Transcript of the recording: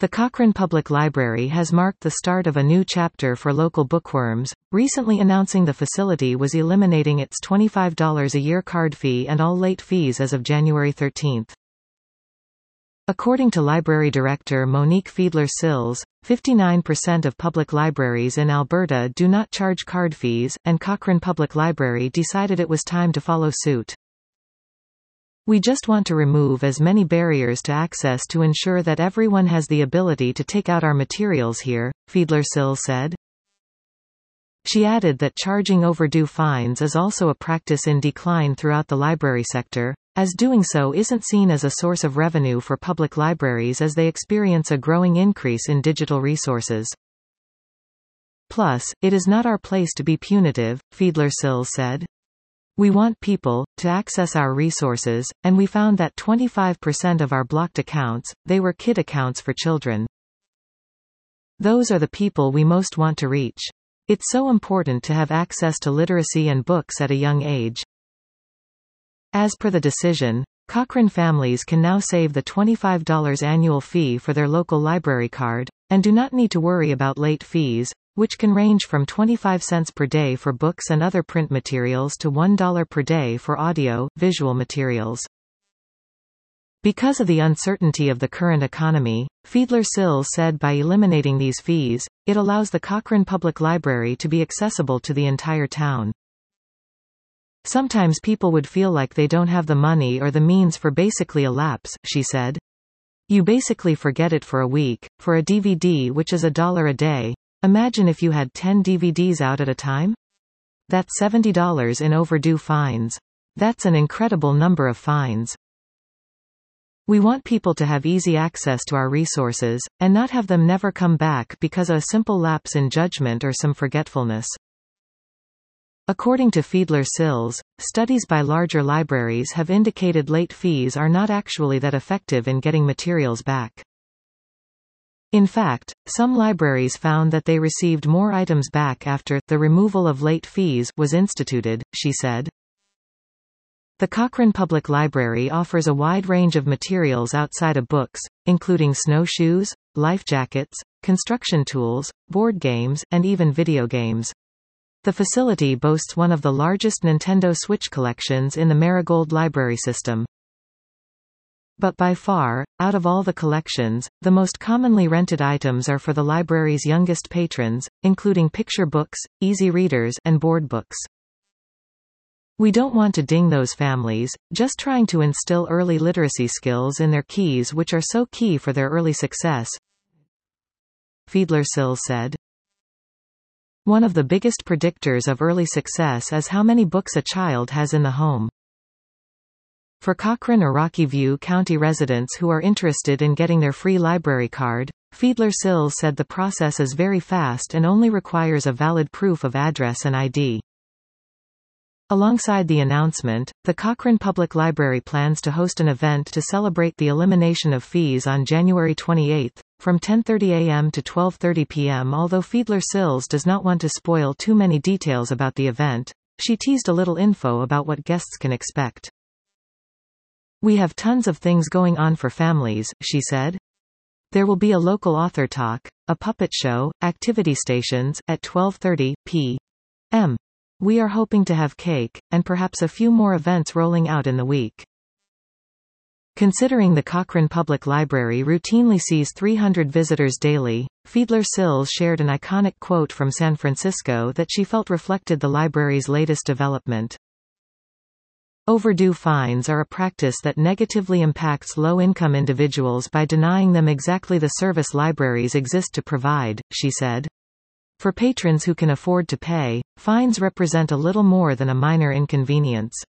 The Cochrane Public Library has marked the start of a new chapter for local bookworms, recently announcing the facility was eliminating its $25 a year card fee and all late fees as of January 13. According to Library Director Monique Fiedler-Sills, 59% of public libraries in Alberta do not charge card fees, and Cochrane Public Library decided it was time to follow suit. "We just want to remove as many barriers to access to ensure that everyone has the ability to take out our materials here," Fiedler-Sills said. She added that charging overdue fines is also a practice in decline throughout the library sector, as doing so isn't seen as a source of revenue for public libraries as they experience a growing increase in digital resources. "Plus, it is not our place to be punitive," Fiedler-Sills said. "We want people to access our resources, and we found that 25% of our blocked accounts, they were kid accounts for children. Those are the people we most want to reach. It's so important to have access to literacy and books at a young age." As per the decision, Cochrane families can now save the $25 annual fee for their local library card, and do not need to worry about late fees, which can range from 25 cents per day for books and other print materials to $1 per day for audio, visual materials. Because of the uncertainty of the current economy, Fiedler-Sills said by eliminating these fees, it allows the Cochrane Public Library to be accessible to the entire town. "Sometimes people would feel like they don't have the money or the means for basically a lapse," she said. "You basically forget it for a week. For a DVD, which is $1 a day, imagine if you had 10 DVDs out at a time? That's $70 in overdue fines. That's an incredible number of fines. We want people to have easy access to our resources, and not have them never come back because of a simple lapse in judgment or some forgetfulness." According to Fiedler-Sills, studies by larger libraries have indicated late fees are not actually that effective in getting materials back. In fact, some libraries found that they received more items back after the removal of late fees was instituted, she said. The Cochrane Public Library offers a wide range of materials outside of books, including snowshoes, life jackets, construction tools, board games, and even video games. The facility boasts one of the largest Nintendo Switch collections in the Marigold library system. But by far, out of all the collections, the most commonly rented items are for the library's youngest patrons, including picture books, easy readers, and board books. "We don't want to ding those families, just trying to instill early literacy skills in their keys which are so key for their early success," Fiedler-Sills said. "One of the biggest predictors of early success is how many books a child has in the home." For Cochrane or Rocky View County residents who are interested in getting their free library card, Fiedler-Sills said the process is very fast and only requires a valid proof of address and ID. Alongside the announcement, the Cochrane Public Library plans to host an event to celebrate the elimination of fees on January 28, from 10:30 a.m. to 12:30 p.m. Although Fiedler-Sills does not want to spoil too many details about the event, she teased a little info about what guests can expect. "We have tons of things going on for families," she said. "There will be a local author talk, a puppet show, activity stations, at 12:30 p.m. We are hoping to have cake, and perhaps a few more events rolling out in the week." Considering the Cochrane Public Library routinely sees 300 visitors daily, Fiedler-Sills shared an iconic quote from San Francisco that she felt reflected the library's latest development. "Overdue fines are a practice that negatively impacts low-income individuals by denying them exactly the service libraries exist to provide," she said. "For patrons who can afford to pay, fines represent a little more than a minor inconvenience.